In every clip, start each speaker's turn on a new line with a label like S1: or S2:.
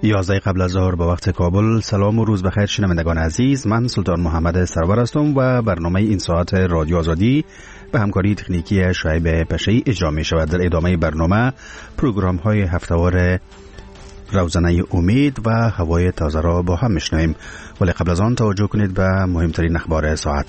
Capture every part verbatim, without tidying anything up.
S1: یازده قبل از ظهر به وقت کابل. سلام و روز بخیر شنوندگان عزیز، من سلطان محمد سرور هستم و برنامه این ساعت رادیو آزادی به همکاری تکنیکی شعیب پشه‌ای اجرا می شود. در ادامه برنامه پروگرام های هفتهوار روزنه امید و هوای تازه را با هم میشنویم، ولی قبل از آن توجه کنید به مهمترین اخبار ساعت.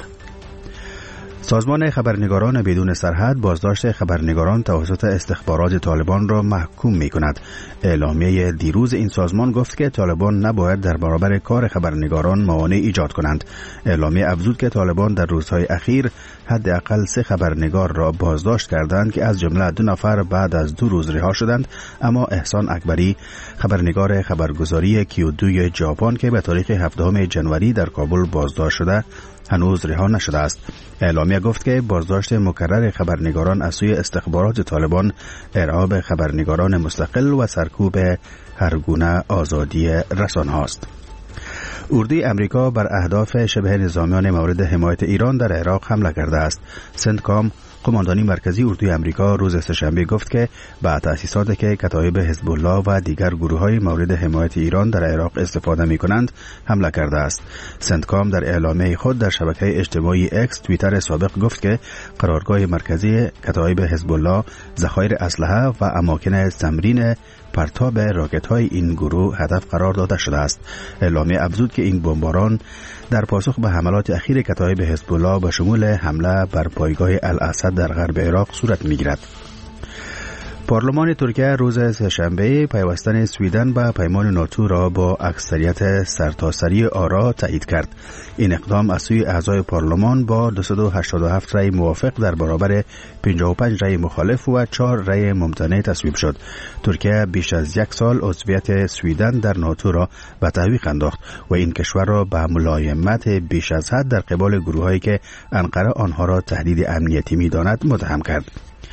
S1: سازمان خبرنگاران بدون سرحد بازداشت خبرنگاران توسط استخبارات طالبان را محکوم می کند. اعلامیه دیروز این سازمان گفت که طالبان نباید در برابر کار خبرنگاران موانع ایجاد کنند. اعلامیه افزود که طالبان در روزهای اخیر حداقل سه خبرنگار را بازداشت کردند که از جمله دو نفر بعد از دو روز رها شدند، اما احسان اکبری خبرنگار خبرگزاری کیو دو ژاپن که به تاریخ هفدهم ژانویه در کابل بازداشت شده هنوز رها نشده است. اعلامیه گفت که بازداشت مکرر خبرنگاران از سوی استخبارات طالبان ارهاب خبرنگاران مستقل و سرکوب هر گونه آزادی رسانه است. اردوی امریکا بر اهداف شبه نظامیان مورد حمایت ایران در عراق حمله کرده است. سنتکام قماندانی مرکزی اردوی امریکا روز سه‌شنبه گفت که به تأسیساتی که کتایب حزب الله و دیگر گروه‌های مورد حمایت ایران در عراق استفاده می‌کنند حمله کرده است. سنتکام در اعلامیه خود در شبکه اجتماعی اکس توییتر سابق گفت که قرارگاه مرکزی کتایب حزب الله، ذخایر اسلحه و اماکن تمرین پرتاب راکت‌های این گروه هدف قرار داده شده است. اعلامیه افزود که این بمباران در پاسخ به حملات اخیر کتایب حزب الله به شمول حمله بر پایگاه الاسد در غرب عراق صورت می‌گیرد. پارلمان ترکیه روز سه‌شنبه پیوستن سویدن به پیمان ناتو را با اکثریت سرتاسری آرا تایید کرد. این اقدام از سوی اعضای پارلمان با دویست و هشتاد و هفت رأی موافق در برابر پنجاه و پنج رأی مخالف و چهار رأی ممتنع تصویب شد. ترکیه بیش از یک سال عضویت سویدن در ناتو را به تعویق انداخت و این کشور را به ملایمت بیش از حد در قبال گروهایی که انقره آنها را تهدید امنیتی می‌داند متهم کرد.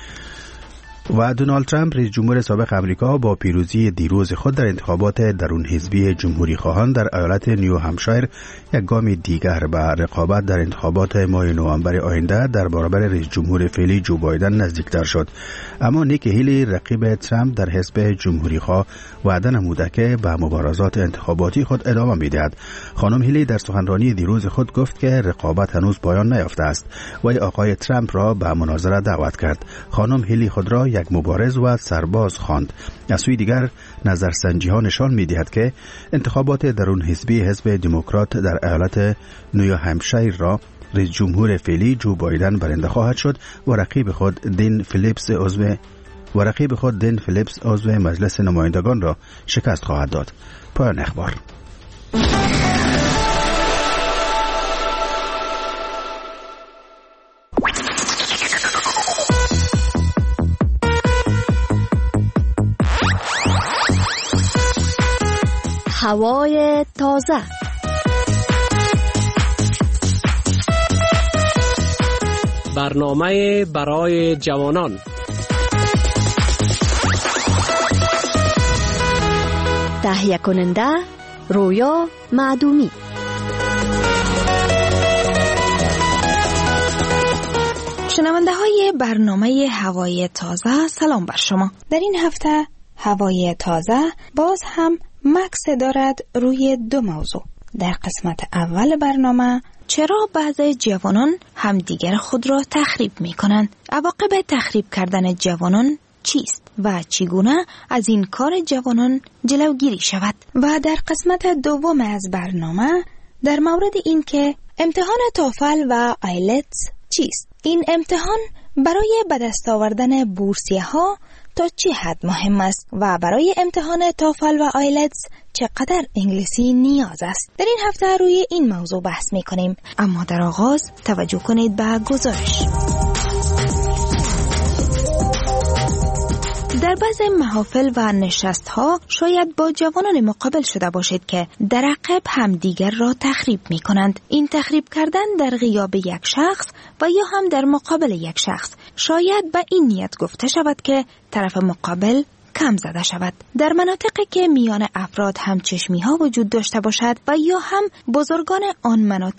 S1: و دونالد ترامپ رئیس جمهور سابق آمریکا با پیروزی دیروز خود در انتخابات درون حزبی جمهوری خواهان در ایالت نیو همشایر یک گام دیگر به رقابت در انتخابات ماه نوامبر آینده در برابر رئیس جمهور فعلی جو بایدن نزدیکتر شد. اما نیکی هیلی رقیب ترامپ در حزب جمهوری خواه وعده نموده که به مبارزات انتخاباتی خود ادامه می‌دهد. خانم هیلی در سخنرانی دیروز خود گفت که رقابت هنوز پایان نیافته است و آقای ترامپ را به مناظره دعوت کرد. خانم هیلی خود را یک مبارز و سرباز خواند. از سوی دیگر نظرسنجی ها نشان می دهد که انتخابات درون حزبی حزب دموکرات در ایالت نیو همشایر را رئیس جمهور فعلی جو بایدن برنده خواهد شد و رقیب خود دین فیلیپس عضو و رقیب خود دین فیلیپس عضو مجلس نمایندگان را شکست خواهد داد. پایان اخبار.
S2: هوای تازه.
S3: برنامه برای جوانان.
S2: تهیه کننده رویا معدومی.
S4: شنونده های برنامه هوای تازه، سلام بر شما. در این هفته هوای تازه باز هم مکس دارد روی دو موضوع. در قسمت اول برنامه چرا بعضی جوانان همدیگر خود را تخریب می کنند؟ عواقب تخریب کردن جوانان چیست و چگونه از این کار جوانان جلوگیری شود؟ و در قسمت دوم از برنامه در مورد این که امتحان توفل و آیلتس چیست؟ این امتحان برای به دست آوردن بورسیه ها تا چه حد مهم است و برای امتحان توفل و آیلتس چقدر انگلیسی نیاز است؟ در این هفته روی این موضوع بحث می کنیم، اما در آغاز توجه کنید به گزارش. در بعض محافل و نشست‌ها شاید با جوانان مقابل شده باشید که در عقب همدیگر را تخریب می کنند. این تخریب کردن در غیاب یک شخص و یا هم در مقابل یک شخص شاید به این نیت گفته شود که طرف مقابل کم زده شود. در مناطقی که میان افراد همچشمی ها وجود داشته باشد و یا هم بزرگان آن مناطق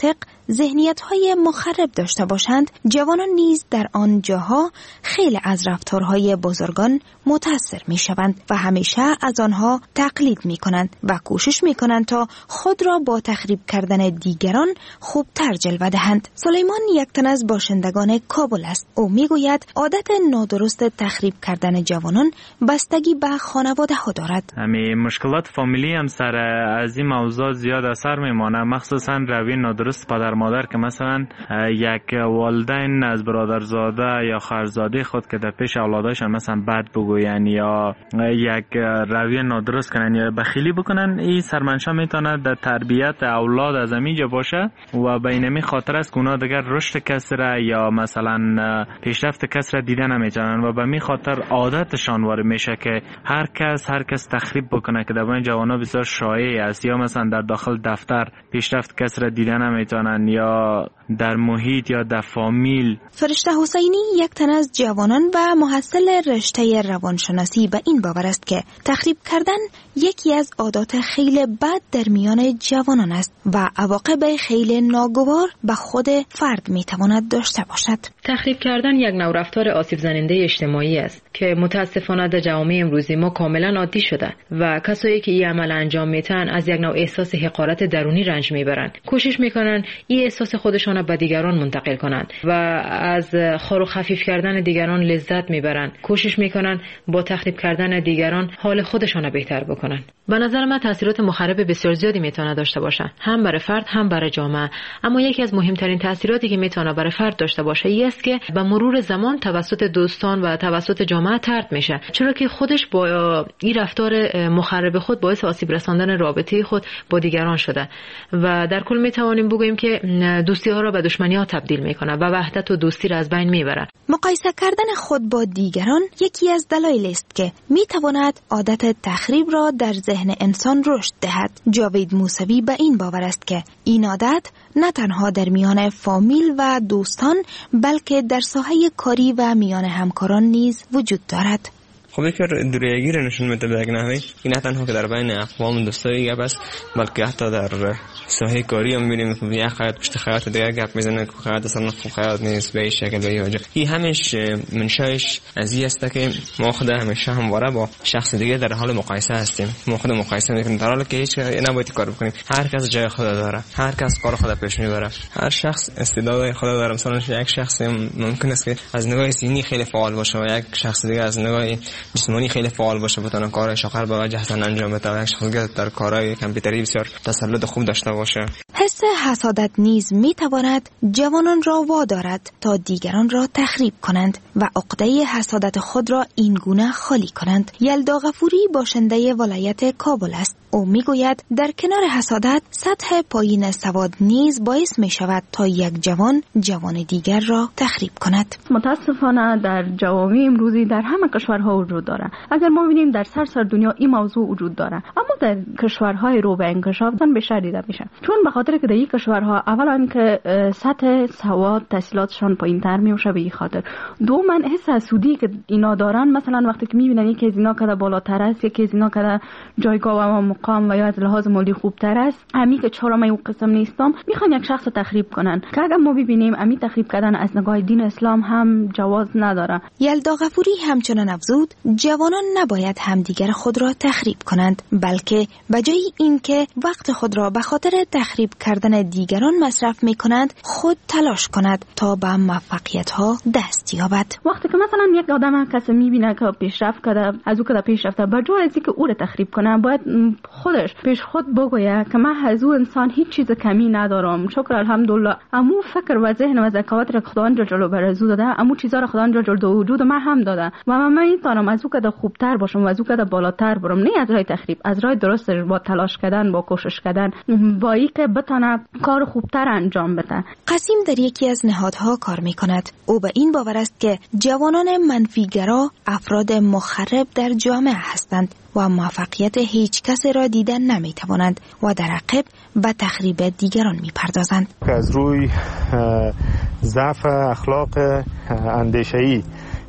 S4: ذهنیت‌های مخرب داشته باشند، جوانان نیز در آن جاها خیلی از رفتارهای بزرگان متأثر می‌شوند و همیشه از آنها تقلید می‌کنند و کوشش می‌کنند تا خود را با تخریب کردن دیگران خوبتر جلوه دهند. سلیمان یک تن از باشندگان کابل است. او می‌گوید عادت نادرست تخریب کردن جوانان بستگی به خانواده ها دارد.
S5: همین مشکلات فامیلی هم سر از این موضوع زیاد اثر میمانه، مخصوصا روی نادرست پدر مادر که مثلا یک والدین از برادرزاده یا خواهرزاده خود که در پیش اولادشان مثلا بد بگوین یا یک روی نادرست کنن یا بخیلی بکنن، این سرمنشأ میتونه در تربیت اولاد از اینجا باشه و به اینمی خاطر است که اونا دیگر رشد کس را یا مثلا پیشرفت کس را دیده نمیتونن و به می خاطر عادتشان وارد میشه که هر کس هر کس تخریب بکنه که در بین جوانا بسیار شایع است، یا مثلا در داخل دفتر پیشرفت کس را دیده نمیتونن یا در محیط یا در فامیل.
S4: فرشته حسینی یک تن از جوانان و محصل رشته روانشناسی به این باور است که تخریب کردن یکی از عادات خیلی بد در میان جوانان است و عواقب خیلی ناگوار به خود فرد میتواند داشته باشد.
S6: تخریب کردن یک نوع رفتار آسیب زننده اجتماعی است که متاسفانه در جامعه امروزی ما کاملا عادی شده و کسایی که این عمل انجام میتن از یک نوع احساس حقارت درونی رنج میبرند. کوشش میکنن این احساس خودشان به دیگران منتقل کنند و از خور و خفیف کردن دیگران لذت میبرند. کوشش میکنن با تخریب کردن دیگران حال خودشان بهتر بکنن. به نظر من تاثیرات مخرب بسیار زیادی میتونه داشته باشه، هم برای فرد هم برای جامعه. اما یکی از مهمترین تاثیراتی که میتونه برای فرد داشته باشه این است که به مرور زمان توسط دوستان و توسط جامعه طرد میشه، چرا که خودش با این رفتار مخرب خود باعث آسیب رساندن رابطه خود با دیگران شده و در کل میتوانیم بگوییم که دوستی ها را به دشمنی ها تبدیل میکنه و وحدت و دوستی را از بین میبره.
S4: مقایسه کردن خود با دیگران یکی از دلایل است که میتواند عادت تخریب را در ذهن انسان رشد دهد. جاوید موسوی به این باور است که این عادت نه تنها در میان فامیل و دوستان بلکه در ساحه کاری و میان همکاران نیز وجود دارد.
S7: خب یک دوریگی رو نشون میده به یک نحوی، این نه تنها که در بین اقوام دوستایی گپ است بلکه حتی در ساحه کاری هم می‌بینیم که یک خیاط پشت خیاط دیگه گپ میزنه که خیاط اصلا خوب خیاط نیست به این شکل به این وجه. این همش منشأش از این است که ما خود همیشه همواره با شخص دیگه در حال مقایسه هستیم. ما خود مقایسه می‌کنیم در حالی که هیچ نباید کار بکنیم. هر کس جای خود داره، هر کس کار خود پیش میبره، هر شخص استعداد خود داره. مثلا یک شخص ممکن است که از نگاه ذهنی خیلی فعال باشه و یک شخص دیگه از نگاه جسمانی خیلی فعال باشه، بتونه کارش آخر به وجه حسن انجام بده و یک شخص دیگه در کارهای کامپیوتری بسیار تسلط خوب داشته باشه.
S4: حس حسادت نیز می تواند جوانان را وادارد تا دیگران را تخریب کنند و عقده حسادت خود را این گونه خالی کنند. یلدا غفوری باشنده ولایت کابل است. او می گوید در کنار حسادت سطح پایین سواد نیز باعث می شود تا یک جوان جوان دیگر را تخریب کند.
S8: متاسفانه در جوامع امروزی در همه کشورها وجود داره. اگر ما ببینیم در سراسر دنیا این موضوع وجود داره، اما در کشورهای رو به انکشاف بیشتر دیده میشه، چون به خاطر که در این کشورها اولا که سطح سواد تحصیلاتشان پایین‌تر میشه، به این خاطر دوما حس حسودی که اینا دارن، مثلا وقتی که میبینن یکی از اینا کده بالاتر است، یکی از اینا کده جایگاه و مقام و یا از لحاظ مالی خوبتر است، امی که چهارم او قسم نیستم، میخوان یک شخص تخریب کنن که اگر ما ببینیم امی تخریب کردن از نگاه دین اسلام هم جواز نداره.
S4: یلدا غفوری همچنان افزود جوانان نباید همدیگر خود را تخریب کنند، بلکه بجای اینکه وقت خود را به خاطر تخریب کردن دیگران مصرف میکنند، خود تلاش کند تا به موفقیت ها دست یابد.
S8: وقتی که مثلا یک آدم کسی میبینه که پیشرفت کرده، از او که پیشرفته، بجای از اینکه او را تخریب کنه، باید خودش پیش خود بگویه که من از او انسان هیچ چیز کمی ندارم، شکر الحمدلله، امو فکر و ذهن و ذکاوت را خداوند جل جلاله برزو داده، امو چیزا را خداوند جل جلاله وجود من هم داده و من میتونم از او که خوبتر باشم و از او که بالاتر برم، نه از راه تخریب، از راه درست، با تلاش کردن، با کوشش کردن، با اینکه بتونه کار خوبتر انجام بده.
S4: قاسم در یکی از نهادها کار میکند. او به این باور است که جوانان منفیگرا افراد مخرب در جامعه هستند و موفقیت هیچ کسی را دیدن نمیتوانند و در عقب به تخریب دیگران میپردازند.
S9: از روی ضعف اخلاق اندیشه‌ای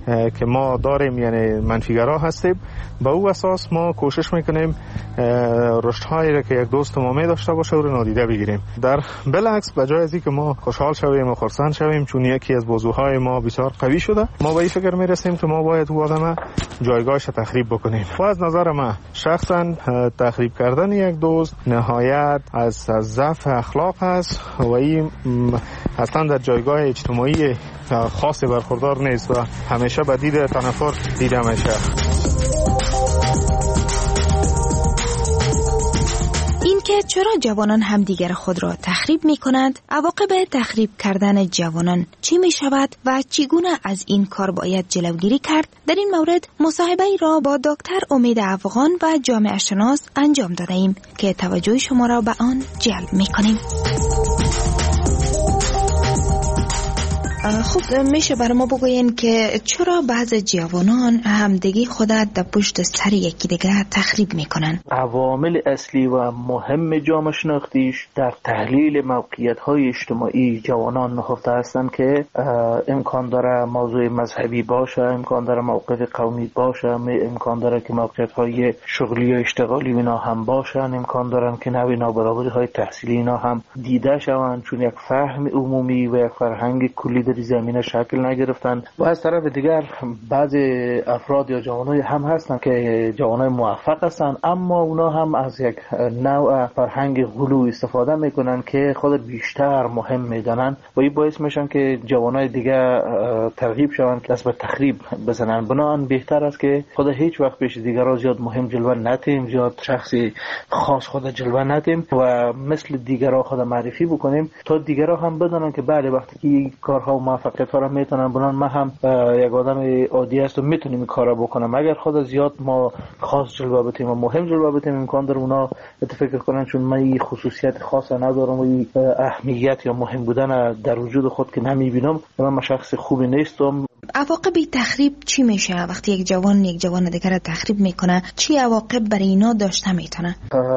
S9: که ما داریم یعنی منفیگرا هستیم، به او اساس ما کوشش میکنیم رشدهایی را که یک دوست ما می داشته باشه او را نادیده بگیریم. در بالعکس بجای از اینکه ما خوشحال شویم و خرسند شویم چون یکی از وضوهای ما بسیار قوی شده، ما به این فکر میرسیم که ما باید او آدم جایگاهش تخریب بکنیم. و از نظر من شخصا تخریب کردن یک دوست نهایت از ضعف اخلاق است و این اصلا در جایگاه اجتماعی خاصی برخوردار نیست و همیشه به دید تنفر دیده میشه.
S4: اینکه چرا جوانان همدیگر خود را تخریب می کنند، عواقب تخریب کردن جوانان چی می شود و چگونه از این کار باید جلوگیری کرد، در این مورد مصاحبه را با دکتر امید افغان و جامعه شناس انجام داده ایم که توجه شما را به آن جلب می کنیم. خب میشه برای ما بگوین که چرا بعض جوانان همدیگه خود در پشت سر یکی دیگه تخریب میکنن؟
S10: عوامل اصلی و مهم جامعه شناختیش در تحلیل موقعیت‌های اجتماعی جوانان نهفته هستند که امکان داره موضوع مذهبی باشه، امکان داره موقف قومی باشه، امکان داره که موقعیت‌های شغلی و اشتغالی اینا هم باشن، امکان دارن که نوع نابرابری‌های تحصیلی اینا هم دیده شوند چون یک فهم عمومی و یک فرهنگ کلی در زمینه شکل نگرفتن. و از طرف دیگر بعض افراد یا جوانای هم هستن که جوانای موفق هستن اما اونا هم از یک نوع فرهنگ غلو استفاده میکنن که خود بیشتر مهم میدانن و این باعث میشن که جوانای دیگه ترغیب شوند که دست به تخریب بزنن. بنابراین بهتر است که خود هیچ وقت پیش دیگران زیاد مهم جلوه ندیم، زیاد شخصی خاص خود جلوه ندیم و مثل دیگران خود معرفی بکنیم تا دیگران هم بدونن که بله وقتی که کارها و موفقیت ها را میتونن بنان من هم یک آدم عادی است و میتونم این کارا بکنم. اگر خود زیاد ما خاص جلوه بدیم و مهم جلوه بدیم امکان داره اونا فکر کنن چون من این خصوصیت خاص ندارم و این اهمیت یا مهم بودن در وجود خود که نمیبینم من شخص خوبی نیستم.
S4: عواقب تخریب چی میشه وقتی یک جوان یک جوان دیگر را تخریب میکنه؟ چی عواقب برای اینا داشته میتونه؟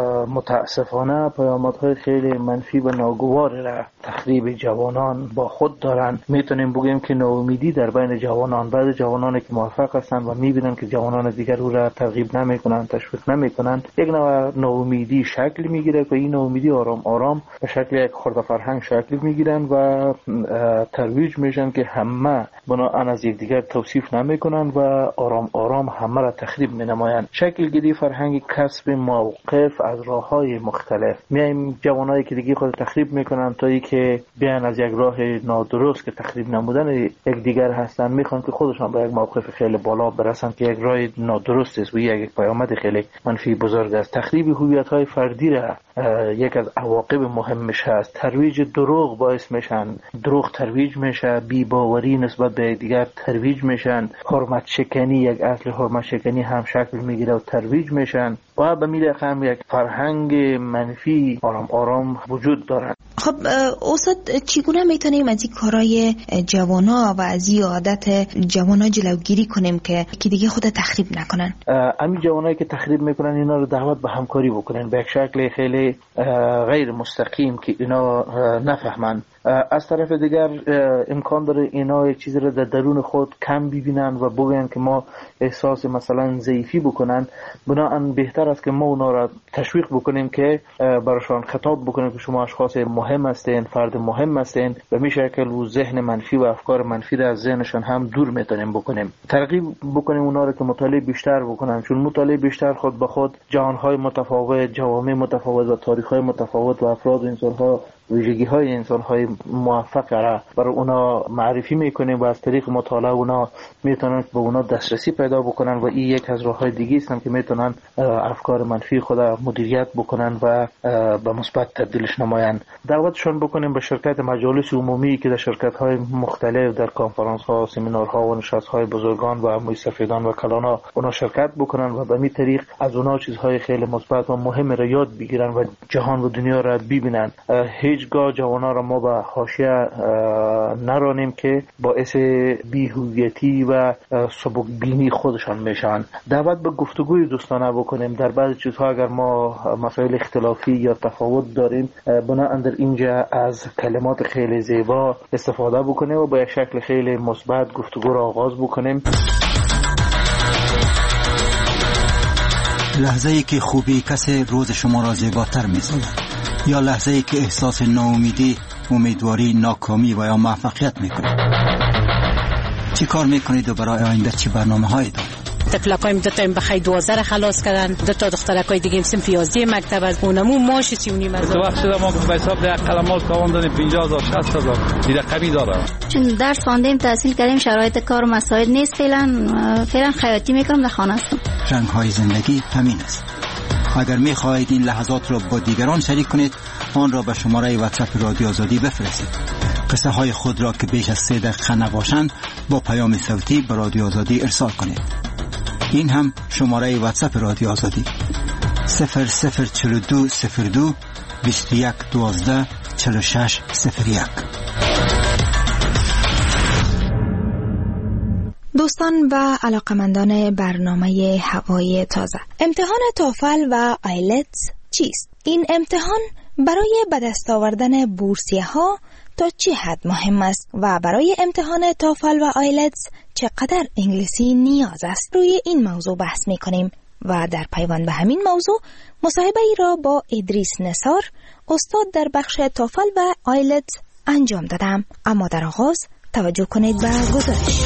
S10: متاسفانه پیامدهای خیلی منفی و ناگوار را تخریب جوانان با خود دارن. میتونیم بگیم که ناامیدی در بین جوانان، بعض جوانانی که موفق هستن و میبینن که جوانان دیگر او را ترغیب نمیکنن، تشویق نمیکنن، یک نوع ناامیدی شکل میگیره که این ناامیدی آرام آرام به شکل یک خرد فرهنگ شکل میگیرن و ترویج میشن که همه بناهن از یک دیگر توصیف نمیکنن و آرام آرام همه را تخریب مینمایند. شکل گیری فرهنگ کسب موقف از راههای مختلف. میایم جوانایی که دیگه خود تخریب میکنن تا ای که بیان از یک راه نادرست که تخریب نمودن یک دیگر هستن میخوان که خودشان به یک موقف خیلی بالا برسن که یک راه نادرست است و یک پیامد خیلی منفی بزرگ است. تخریب هویت‌های فردی را یک از عواقب مهمش هست. ترویج دروغ باعث میشن، دروغ ترویج میشه، بی باوری نسبت به دیگر ترویج میشن، حرمت شکنی یک اصل حرمت شکنی هم شکل میگیره و ترویج میشن و به میل هم یک فرهنگ منفی آرام آرام وجود دارد.
S4: خب استاد چگونه میتونیم از این کارهای جوانا و از این عادت جوانا جلوگیری کنیم که کی دیگه خود تخریب نکنن؟
S10: همین جوانایی که تخریب میکنن اینا رو دعوت به همکاری بکنن به یک شکل خیلی غیر مستقیم که اینا نفهمن. از طرف دیگر امکان داره اینا یک چیزی رو در درون خود کم ببینن و بگن که ما احساس مثلا ضعیفی بکنن. بنابراین بهتر است که ما اونا را تشویق بکنیم که براشون خطاب بکنیم که شما اشخاص مهم هستین، فرد مهم هستین و می شکل و ذهن منفی و افکار منفی را از ذهنشان هم دور میتونیم بکنیم. ترغیب بکنیم اونا را که مطالعه بیشتر بکنن چون مطالعه بیشتر خود به خود جهانهای متفاوت، جوامع متفاوت و تاریخ‌های متفاوت و افراد و انسان‌ها ویژگی های انسان های موفق را برای اونا معرفی میکنیم و از طریق مطالعه اونا میتونن به اونا دسترسی پیدا بکنن و این یک از راه های دیگه است که میتونن افکار منفی خود مدیریت بکنن و به مثبت تبدیلش نمایند. دعوتشون بکنیم به شرکت مجالس عمومی که در شرکت های مختلف در کنفرانس ها، سمینارها و نشست های بزرگان و موسفیدان و کلانا اونا شرکت بکنن و به این طریق از اونا چیزهای خیلی مثبت و مهم را یاد بگیرن و جهان و دنیا را ببینن. هیچگاه جوانان را ما به حاشیه نرانیم که باعث بی‌هویتی و سبک بینی خودشان میشن. دعوت به گفتگوی دوستانه بکنیم. در بعضی چیزها اگر ما مسائل اختلافی یا تفاوت داریم، بنابراین در اینجا از کلمات خیلی زیبا استفاده بکنیم و با یک شکل خیلی مثبت گفتگو را آغاز بکنیم.
S11: لحظه ای که خوبی کسی روز شما را زیباتر می‌سازد، یا لحظه ای که احساس ناامیدی، امیدواری، ناکامی و یا موفقیت می‌کنید. چی کار می‌کنید و برای آینده چی برنامه‌هایی دارید؟
S12: تفلقایم دو تا بخای دوازده را خلاص کردن، دو تا دخترکای دیگه هم سنف یازده مکتب از اونمو ماش سیونی مزار.
S13: تو وقت شده ما به حساب ده قلمال تاوان دادیم پنجاه هزار شصت هزار این رقمی داره.
S14: چون درس خواندیم تحصیل کردیم، شرایط کار و مسائل نیست، فعلا فعلا خیاطی میکنم، در خانه هستم.
S11: رنگ‌های زندگی همین است. اگر می‌خواهید این لحظات را با دیگران شریک کنید، آن را به شماره واتساپ رادیو آزادی بفرستید. قصه های خود را که بیش از سه دقیقه نباشند با پیام صوتی به رادیو آزادی ارسال کنید. این هم شماره واتساپ رادیو آزادی صفر صفر چهل و دو صفر دو بیست و یک دوازده چهل و شش صفر یک.
S4: دوستان و علاقمندان برنامه هوای تازه، امتحان توفل و آیلتس چیست؟ این امتحان برای به دست آوردن بورسیه ها تا چه حد مهم است و برای امتحان توفل و آیلتس چقدر انگلیسی نیاز است؟ روی این موضوع بحث می کنیم و در پیوند به همین موضوع مصاحبه ای را با ادریس نثار، استاد در بخش توفل و آیلتس انجام دادم. اما در آغاز توجه کنید به گزارش.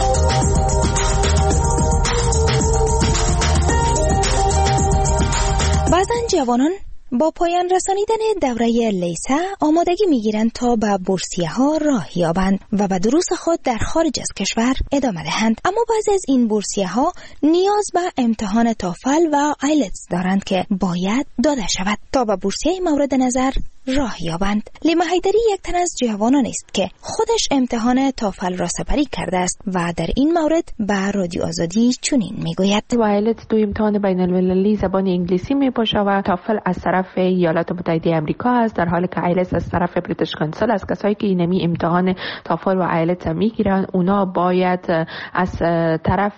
S4: بعضن جوانان با پایان رسانیدن دوره لیسه آمادگی میگیرند تا به بورسیه ها راه یابند و به دروس خود در خارج از کشور ادامه دهند. اما بعضی از این بورسیه ها نیاز به امتحان توفل و آیلتس دارند که باید داده شود تا به بورسیه مورد نظر راه یابند. لیما حیدری یک تن از جوانان است که خودش امتحان توفل را سپری کرده است و در این مورد به رادیو آزادی چنین میگوید:
S15: آیلتس دو امتحان بین المللی زبان انگلیسی می باشه و توفل از طرف ایالات متحده آمریکا است، در حالی که آیلتس از طرف بریتیش کانسل است. کسایی که اینمی امتحان توفل و آیلتس میگیرن اونا باید از طرف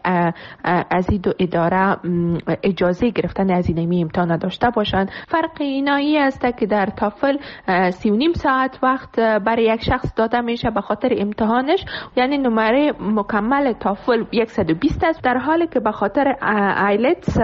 S15: از این دو اداره اجازه گرفتن از اینمی امتحان داشته باشند. فرق اینایی است که در توفل سی و نیم ساعت وقت برای یک شخص داده میشه به خاطر امتحانش، یعنی نمره مکمل توفل صد و بیست است، در حالی که به خاطر آیلتس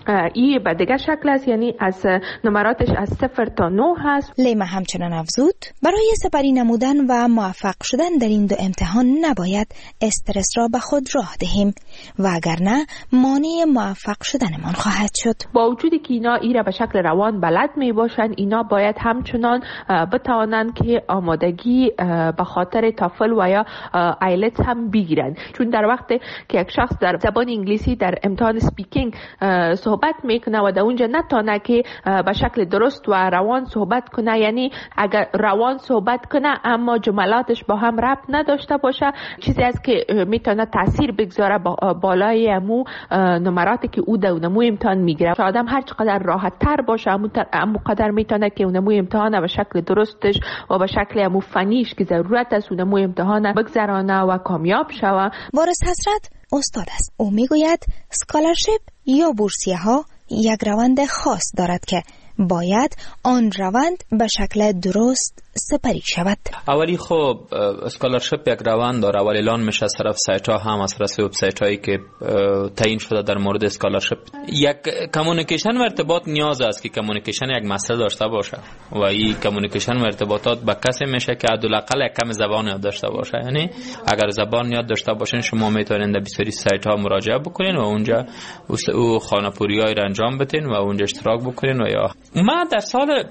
S15: ای به دیگر شکل است، یعنی از نمراتش از صفر تا نه هست.
S4: لیما همچنان افزود برای سپری نمودن و موفق شدن در این دو امتحان نباید استرس را به خود راه دهیم و اگر نه مانع موفق شدنمان خواهد شد.
S15: با وجودی که اینا ایره به شکل روان بلد می باشن، اینا باید همچنان بتوانند که آمادگی به خاطر توفل و یا آیلتس هم بگیرن، چون در وقتی که یک شخص در زبان انگلیسی در امتحان سپیکینگ صحبت میکنه و در اونجا نتونه که به شکل درست و روان صحبت کنه، یعنی اگر روان صحبت کنه اما جملاتش با هم ربط نداشته باشه، چیزی است که میتونه تاثیر بگذاره با بالای امو نمراتی که او در اونمو امتحان میگیره. آدم هر چقدر راحت تر باشه امو قدر میتونه که اونمو امتحان به شکل درستش و به شکل امو فنیش که ضرورت است اونمو امتحان بگذرانه و کامیاب شوه.
S4: وارث حسرت استاد است. او میگوید اسکالرشیپ یا بورسیه ها یک روند خاص دارد که باید آن روند به شکل درست سپری شود.
S16: اولی خب اسکالرشیپ یک روند داره، اولی اعلان میشه از طرف سایت ها هم از طرف وب سایت هایی که تعیین شده در مورد اسکالرشیپ. یک کمیونیکیشن و ارتباط نیاز است که کمیونیکیشن یک مسئله داشته باشه و این کمیونیکیشن و ارتباطات با کسی میشه که حداقل یک کم زبان یاد داشته باشه. یعنی اگر زبان یاد داشته باشین شما میتونید به بسیاری سایت ها مراجعه بکنین و اونجا او خانه‌پوریایی را انجام بدین و اونجا اشتراک بکنین. و یا من در سال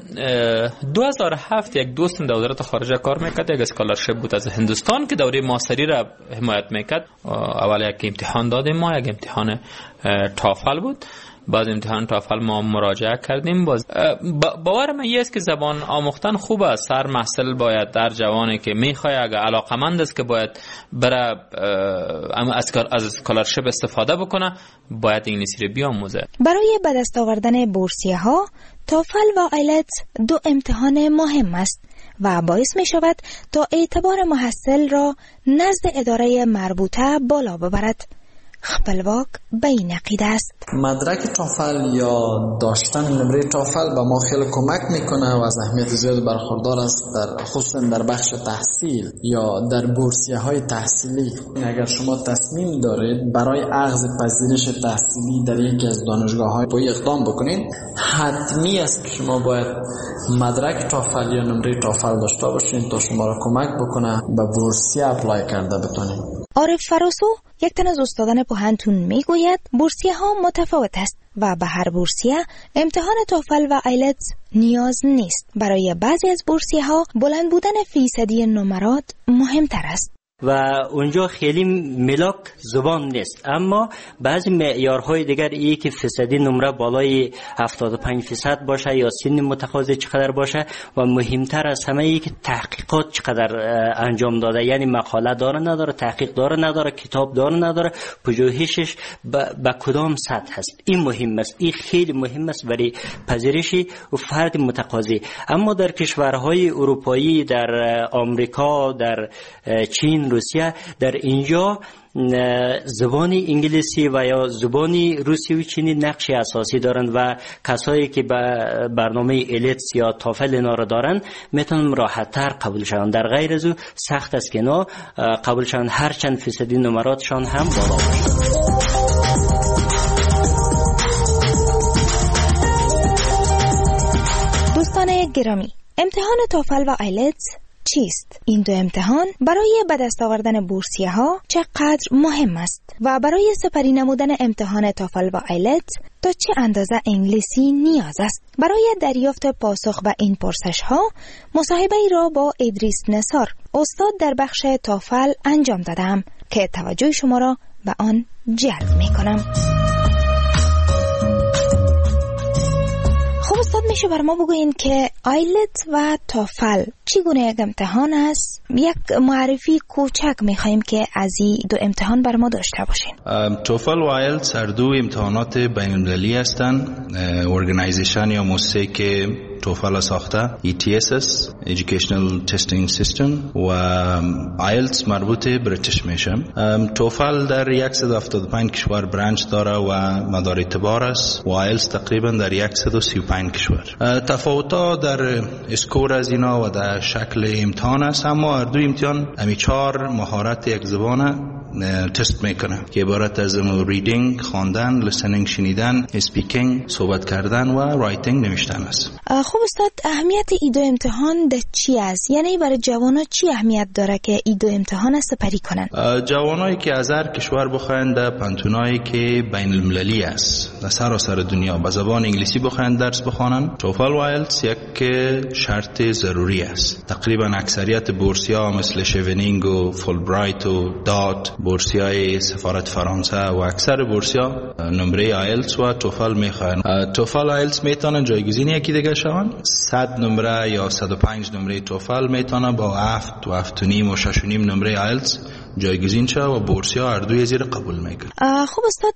S16: دو هزار و هفت یک دوستم در وزارت خارجه کار میکرد، یک اسکالرشیپ بود از هندوستان که دوره ماستری را حمایت میکرد. اول یک امتحان دادیم ما، یک امتحان توفل بود. بعد امتحان توفل ما مراجعه کردیم. باز باور من است که زبان آموختن خوب است. هر محصل باید در جوانی که میخواد اگر علاقمند است که باید برای از اسکالرشیپ استفاده بکنه باید انگلیسی رو بیاموزه.
S4: برای به دست آوردن بورسیه ها توفل و آیلتس دو امتحان مهم است و باعث می شود تا اعتبار محصل را نزد اداره مربوطه بالا ببرد. خپلواک به این عقیده است.
S17: مدرک توفل یا داشتن نمره توفل به ما خیلی کمک میکنه و از اهمیت زیاد برخوردار است، در خصوصا در بخش تحصیل یا در بورسیه های تحصیلی. اگر شما تصمیم دارید برای اخذ پذیرش تحصیلی در یکی از دانشگاه های پایه اقدام بکنید، حتمی است که شما باید مدرک توفل یا نمره توفل داشته باشید تا شما را کمک بکنه به بورسیه اپلای کرده بتونید.
S4: عارف فراسو یک تن از استادان پوهنتون میگوید بورسیه ها متفاوت است و به هر بورسیه امتحان توفل و آیلتس نیاز نیست. برای بعضی از بورسیه ها بلند بودن فیصدی نمرات مهمتر است
S18: و اونجا خیلی ملاک زبان نیست، اما بعضی معیارهای دیگر ای که فیصدی نمره بالای هفتاد و پنج درصد باشه یا سن متقاضی چقدر باشه و مهمتر از همه ای که تحقیقات چقدر انجام داده، یعنی مقاله داره نداره، تحقیق داره نداره، کتاب داره نداره، پژوهشش به کدام سطح هست. این مهم است، این خیلی مهم است برای پذیرش و فرد متقاضی. اما در کشورهای اروپایی، در آمریکا، در چین، روسیه، در اینجا زبان انگلیسی و یا زبان روسی و چینی نقش اساسی دارند و کسایی که به برنامه ایلتس یا توفل اینا را دارند میتونن راحت تر قبول شوند. در غیر از او سخت است که اینا قبول شوند، هر چند فیصدی نمراتشان هم بالا باشه.
S4: دوستان گرامی، امتحان توفل و آیلتس چیست؟ این دو امتحان برای به دست آوردن بورسیه ها چقدر مهم است و برای سپری نمودن امتحان توفل و آیلتس تا چه اندازه انگلیسی نیاز است؟ برای دریافت پاسخ به این پرسش ها مصاحبه ای را با ادریس نثار، استاد در بخش توفل انجام دادم که توجه شما را به آن جلب می کنم. خب استاد، میشه بر ما بگوین که آیلتس و توفل چگونه یک امتحان است؟ یک معرفی کوچک میخوایم که از این دو امتحان بر ما داشته باشین.
S19: توفل و آیلتس هر دو امتحانات بین المللی هستند. ارگانایزیشن یا مؤسسه که توفل ساخته ای تی اس اس Educational Testing System و آیلتس مربوط بریتیش میشه. توفل در صد و هفتاد و پنج کشور برانچ داره و مدار اعتبار است و آیلتس تقریبا در صد و سی و پنج کشور. تفاوت‌ها در اسکور از اینا و در شکل امتحان است، اما هر دو امتحان همی چهار مهارت یک زبان تست میکنه که عبارت از ریدینگ، خواندن، لیسنینگ شنیدن، اسپیکینگ صحبت کردن و رایتینگ نوشتن است.
S4: خب استاد، اهمیت این دو امتحان ده چی است؟ یعنی برای جوانا چی اهمیت داره که این دو امتحان سپری کنن؟
S19: جوانایی که از هر کشور بخواین در پانتونایی که بین المللی است در سراسر دنیا به زبان انگلیسی بخواین درس بخوانن، توفل و آیلتس یک شرط ضروری است. تقریبا اکثریت بورسیا مثل شیونینگ و فولبرایت و دات، بورسیای سفارت فرانسه و اکثر بورسیا نمره آیلتس و توفل میخواین. توفل و آیلتس میتونن جایگزین یکی دیگه شون. صد نمره یا صد و پنج نمره توفل میتونه با هفت و هفت و نیم و شش و نیم نمره آیلتس جایگزین شه و بورسیا هر دوی زیر قبول میکنه.
S4: خب استاد،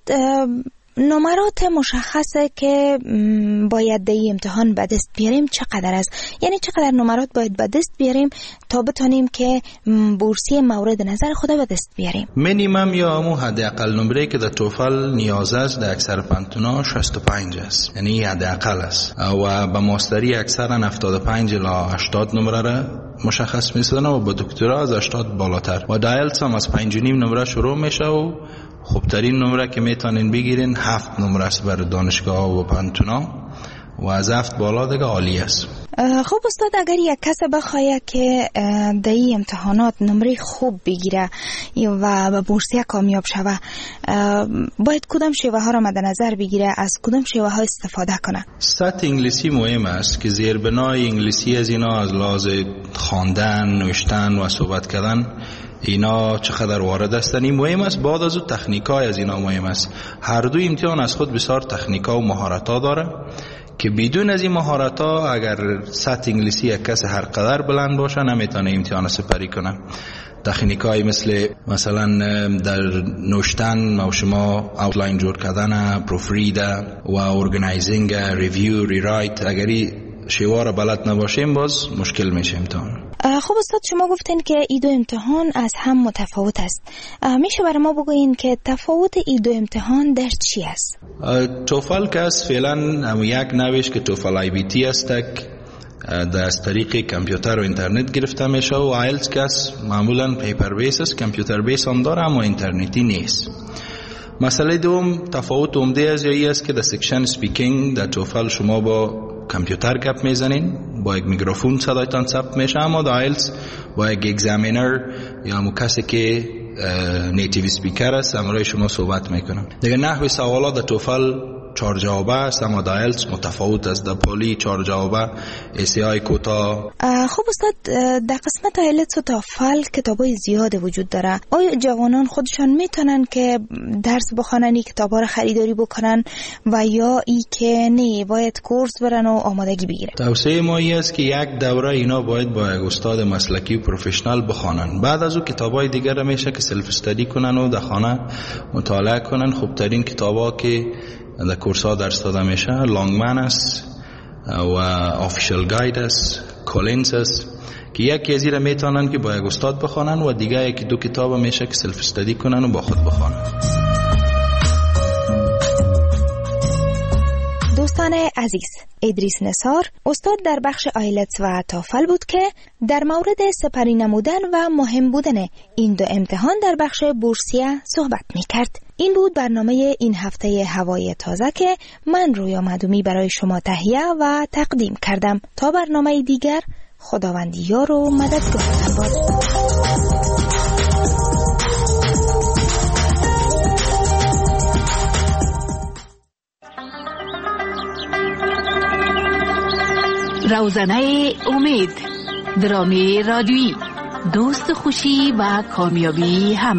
S4: نمرات مشخصه که باید در این امتحان به دست بیاریم چقدر است؟ یعنی چقدر نمرات باید به دست بیاریم تا بتونیم که بورسیه مورد نظر خود به دست بیاریم؟
S19: مینیمم یا همون حداقل نمره که در توفل نیاز است در اکثر پانتونا شصت و پنج است، یعنی حداقل است و به ماستری اکثرا هفتاد و پنج الی هشتاد نمره را مشخص می‌سازن و با دکترا از هشتاد بالاتر و آیلتس هم از پنج و نیم نمره شروع میشه و خوبترین نمره که میتونین بگیرین هفت نمره است برای دانشگاه و پانتونا و از هفت بالا دیگه عالی است.
S4: خب استاد، اگر یک کس بخواه که در این امتحانات نمره خوب بگیره و به بورسیه کامیاب شوه، باید کدام شیوه ها را مد نظر بگیره، از کدام شیوه ها استفاده کنه؟
S19: سطح انگلیسی مهم است که زیربنای انگلیسی از اینا از لحاظ خواندن، نوشتن و صحبت کردن اینا چقدر وارد هستن این مهم است. بعد از اون تکنیکای از اینا مهم است. هر دو امتحان از خود بسیار تکنیکا و مهارتا داره که بدون از این مهارت ها اگر سطح انگلیسی یک کس هر قدر بلند باشه نمیتونه امتحان سپری کنه. تکنیک های مثل مثلا در نوشتن و شما اوتلاین جور کردن، پروف رید و ارگنایزینگ، ریویو، ریرایت، اگری شیوار بلد نباشیم باز مشکل میشه امتحان.
S4: خب استاد شما گفتین که ای دو امتحان از هم متفاوت است. میشه برای ما بگوین که تفاوت ای دو امتحان در چی است؟
S19: توفل که است فعلا هم یک نویش که توفل آی بی تی است در از طریق کامپیوتر و اینترنت گرفته میشه و آیلتس که است معمولا پیپر بیس است، کامپیوتر بیس هم داره اما اینترنتی نیست. مسئله دوم تفاوت عمده از یایی است که در سکشن سپیکینگ در توفل شما با کامپیوتر گپ میزنین، با یک میکروفون صدایتان ثبت میشه، اما در آیلتس با یک اگزامینر یا همون کسی که نیتیو سپیکر است همراه شما صحبت میکنن. دیگه نحوی سوالات در توفل چهار جوابه است اما در آیلتس متفاوت است. در پولی چهار جوابه، ایسی آی کوتا.
S4: خب استاد در قسمت آیلتس و توفل کتابای زیاد وجود داره. آیا جوانان خودشان میتونن که درس بخونن، این کتابا رو خریداری بکنن و یا ای که نه باید کورس برن و آمادگی بگیرن؟
S19: توصیه ما این است که یک دوره اینا باید با یک استاد مسلکی و پروفشنال بخونن. بعد از او کتابای دیگر میشه که سلف استادی کنن و در خانه مطالعه کنن. خوبترین کتابا که در کورس ها درس داده میشه لانگمن است و آفیشال گاید است، کولینز است که یکی از اینا میتونن که با یک استاد بخونن و دیگه یکی دو کتاب میشه که سلف استادی کنن و با خود بخونن.
S4: دوستان عزیز، ادریس نثار استاد در بخش آیلتس و توفل بود که در مورد سپری نمودن و مهم بودن این دو امتحان در بخش بورسیه صحبت می کرد. این بود برنامه این هفته هوای تازه که من رویا معدومی برای شما تهیه و تقدیم کردم. تا برنامه دیگر، خداوند یار و مددگار باد.
S20: روزنه امید، درامی رادیویی، دوست خوشی و کامیابی همه.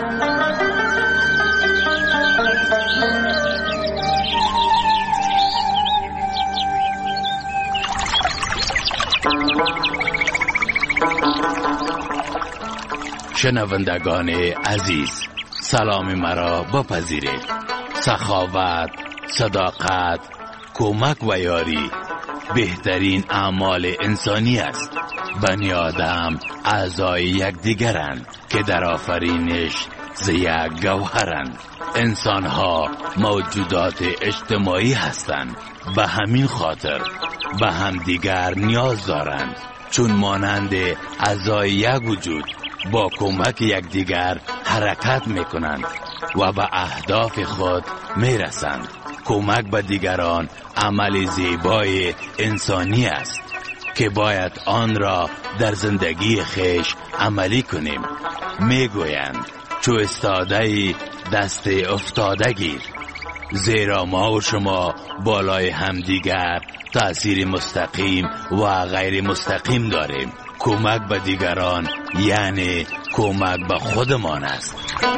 S21: شنوندگان عزیز، سلام مرا بپذیرید. سخاوت، صداقت، کمک و یاری بهترین اعمال انسانی است. بنی آدم اعضای یکدیگرند که در آفرینش ز یک گوهرند. انسانها موجودات اجتماعی هستند، به همین خاطر به همدیگر نیاز دارند. چون مانند اعضای یک وجود با کمک یکدیگر حرکت میکنند و به اهداف خود میرسند. کمک به دیگران عمل زیبای انسانی است که باید آن را در زندگی خیش عملی کنیم. میگویند چو استاده دست افتاده گیر، زیرا ما و شما بالای همدیگر تأثیر مستقیم و غیر مستقیم داریم. کمک به دیگران یعنی کمک به خودمان است.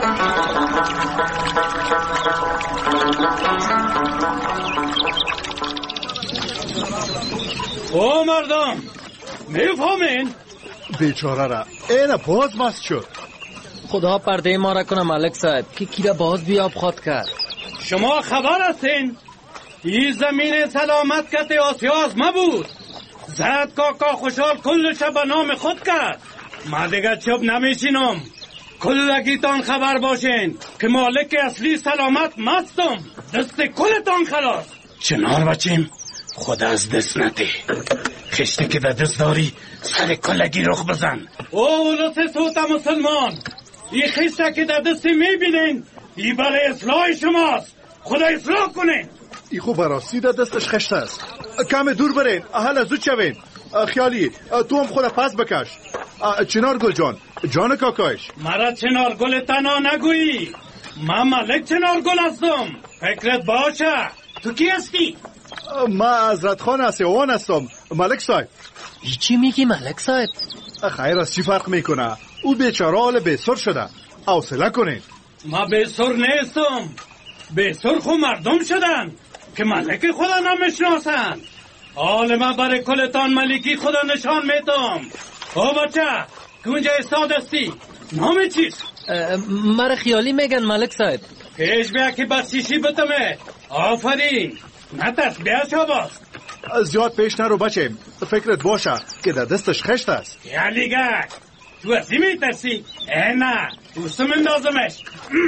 S22: او مردم میفهمین؟
S23: بیچاره را اینه باز مست شد.
S3: خدا پرده ما را کنه ملک صاحب که کیره باز بیاب خود کرد.
S22: شما خبر هستین؟ این زمین سلامت کت آسیاز ما بود. زد کاکا خوشحال کلش به نام خود کرد. ما دیگه چوب نمیشینم. کلگیتان خبر باشین که مالک اصلی سلامت مستم. دست کلتان خلاص. چنار بچیم خود از دست نده. خشته که در دست داری سر کلگی رخ بزن. او ولوس سوتا مسلمان، این خشته که در دست میبینین این برای اصلاح شماست. خدا اصلاح کنه.
S23: ای خوب براستی در دستش خشته است. کم دور برین، احل زود شوین. خیالی تو هم خود پس بکش. چنار گل جان، جان کاکایش.
S22: مرا چنار گل تنها نگویی. من ملک چنار گل هستم. فکرت باشه. تو کی هستی؟
S23: من حضرت خان اسیوان هستم ملک صاحب.
S3: ای چی میگی ملک صاحب؟
S23: خیر از چی فرق میکنه؟ او بیچاره حال بیسر شده. حوصله کنین.
S22: ما بیسر نیستم. بیسر خو مردم شدن. که ملک خدا نمیشناسند. حال من برای کلتان ملکی خدا نشان میدم. او بچه کونجا استاد هستی؟ نام چیست؟
S3: مرا خیالی میگن ملک صاحب.
S22: پیش بیا که بسیشی بتمه. آفرین نترس بیا شاباس.
S23: زیاد پیش نرو بچه، فکرت باشه که در دستش خشت است.
S22: یالیگک تو ازی میترسی؟ اه نه دوستم اندازمش.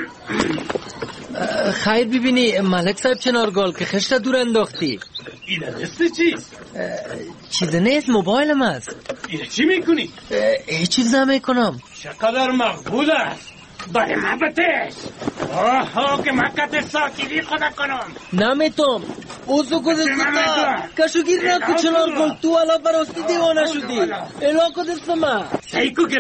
S3: خیر ببینی ملک صاحب چنارگال که خشت دور انداختی.
S22: ایده دسته چیست؟
S3: چیز نیست، موبایلم است.
S22: ایده چی میکنی؟
S3: هیچ چیز نمیکنم.
S22: چقدر مقبول است. برای من بتش. آها که مکت ساکیدی خدا کنم.
S3: نمیتونم. اوزو کده ستا کشو گیر نکو چنارگال، تو علا براستی دیوانه شدی. الا کده سما.
S22: سیکو